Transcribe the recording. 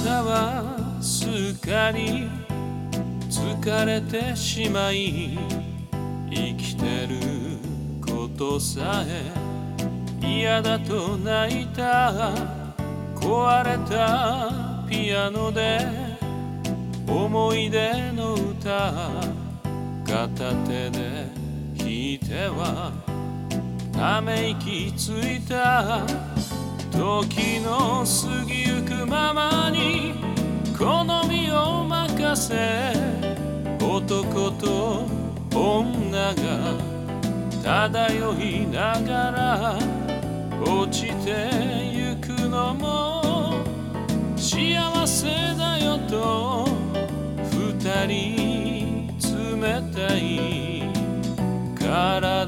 たはすっかり疲れてしまい、生きてることさえ嫌だと泣いた。壊れたピアノで思い出の歌、片手で弾いてはため息ついた。時の過ぎゆくままに好みを任せ、男と女が漂いながら落ちてゆくのも幸せだよと、二人冷たい体